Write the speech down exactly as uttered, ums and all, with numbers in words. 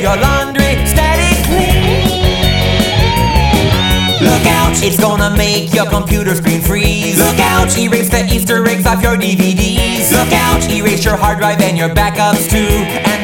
your laundry steady clean. Look out, it's gonna make your computer screen freeze. Look out, erase the Easter eggs off your D V Ds. Look out, erase your hard drive and your backups too. And